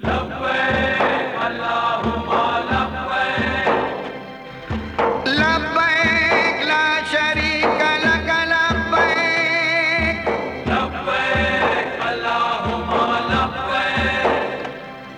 لبیک اللہم لبیک لبیک لا شریک لک لبیک لبیک اللہم لبیک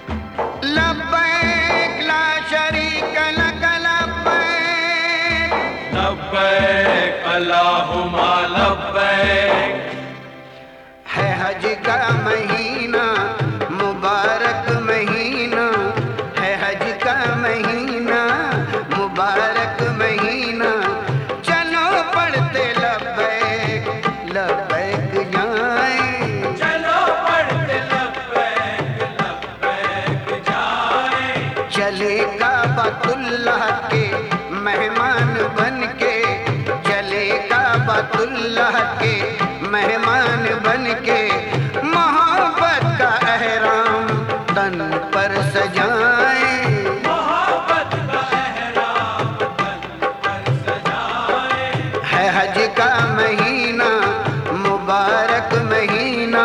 لبیک لا شریک لک لبیک لبیک اللہم لبیک ہے حج کا مہینہ مبارک مہینہ ہے حج کا مہینہ مبارک مہینہ چلو پڑھتے لبیک لبیک جائیں چلو پڑھتے لبیک لبیک جائیں چلے کعبۃ اللہ کے مہمان بن کے چلے کعبۃ اللہ کے مہمان بن کے محبت کا احرام تن پر سجائیں محبت کا احرام تن پر سجائیں ہے حج کا مہینہ مبارک مہینہ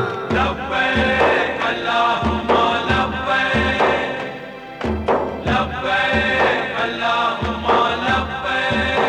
لبیک اللہم لبیک لبیک اللہم لبیک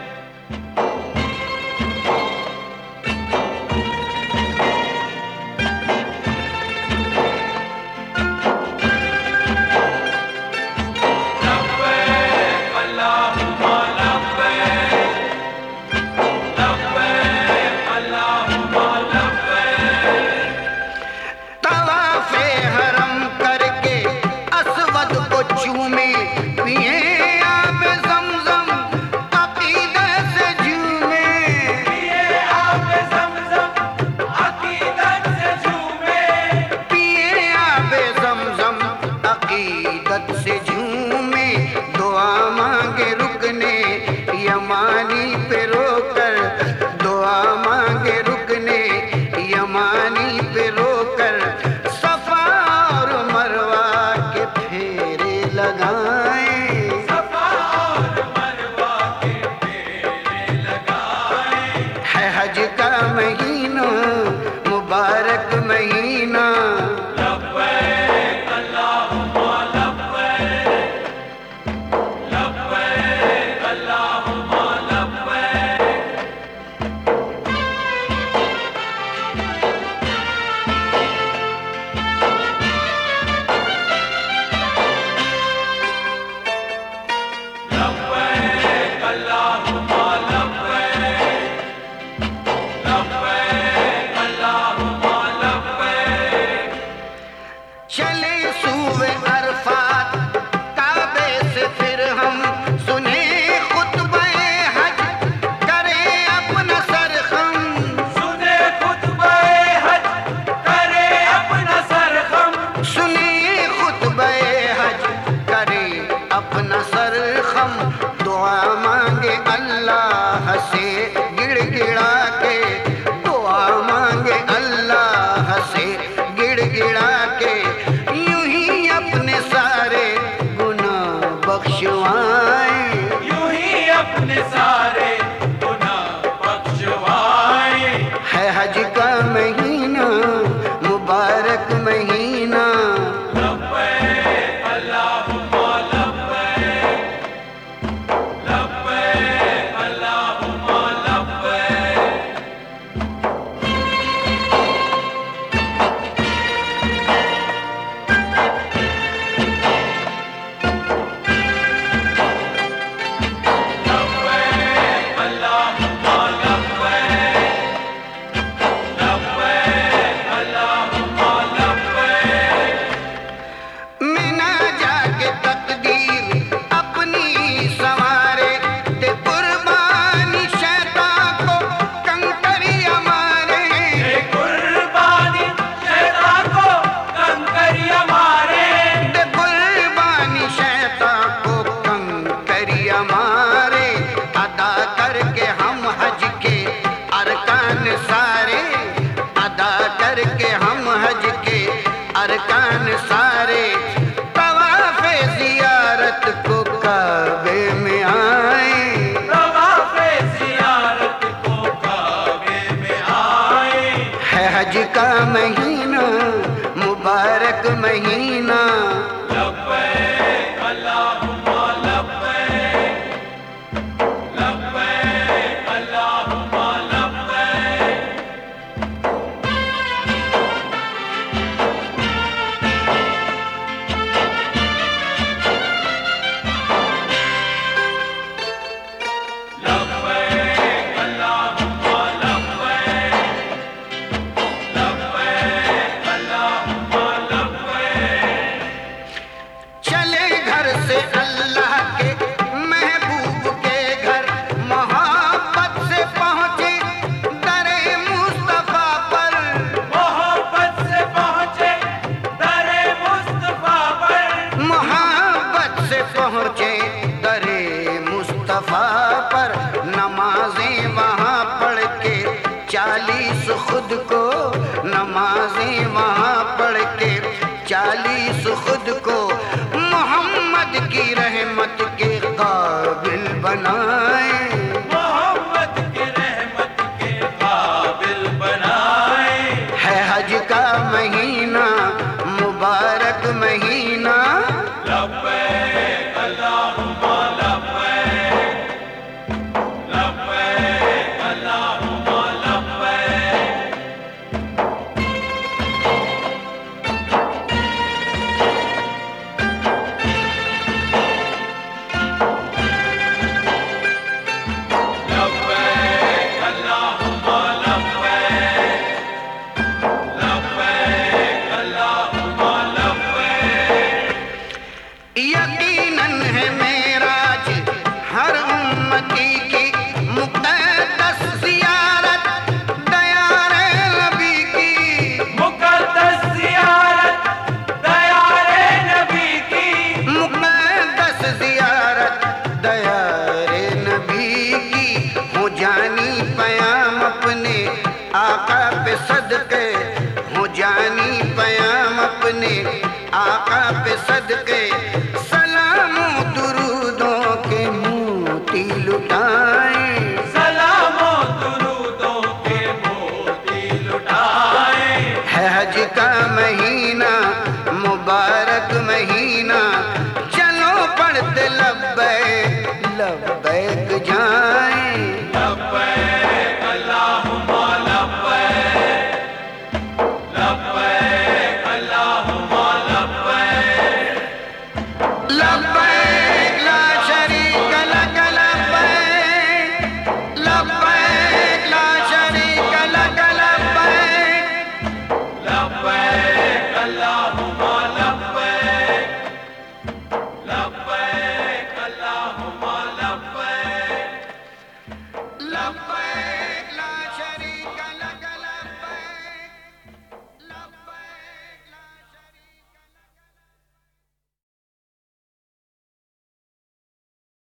سے جھومے دعا مانگے رکنے یمانی پہ رو کر دعا مانگے رکنے یمانی پہ رو کر صفا اور مروہ کے پھیرے لگائیں صفا اور مروہ کے پھیرے لگائیں ہے حج کا مہینہ مبارک مہینہ اپنا سرخم دعا مانگے اللہ سے گڑ گڑا کے دعا مانگے اللہ سے گڑ گڑا کے یوں ہی اپنے سارے گناہ بخشوائیں یوں ہی اپنے سارے گناہ بخشوائیں ہے حج کا مہینہ مبارک مہینہ ارکان سارے طواف زیارت کو کعبے میں آئیں طواف زیارت کو کعبے میں آئیں ہے حج کا مہینہ مبارک مبارک مہینہ لبیک اللہم لبیک لبیک اللہم لبیک لبیک اللہم لبیک لبیک اللہم لبیک چلے گھر سے اللہ کے محبوب کے گھر محبت سے پہنچے در مصطفیٰ پر محبت سے پہنچے در مصطفیٰ پر محبت سے پہنچے در مصطفیٰ پر نمازیں وہاں پڑھ کے 40 خود کو نمازیں وہاں پڑھ کے 40 خود کو محمد کی رحمت کے قابل بنائے محمد کی رحمت کے قابل بنائے ہے حج کا مہینہ مبارک مہینہ لبیک اللہم لبیک لبیک اللہم لبیک لبیک اللہم لبیک لبیک اللہم لبیک یقیناً ہے معراج ہر امتی کی مقدس زیارت دیار نبی کی مقدس زیارت دیار نبی کی مقدس زیارت دیار نبی کی ہو جانی پیام اپنے آقا پہ صدقے ہو جانی پیام اپنے آقا پہ صدقے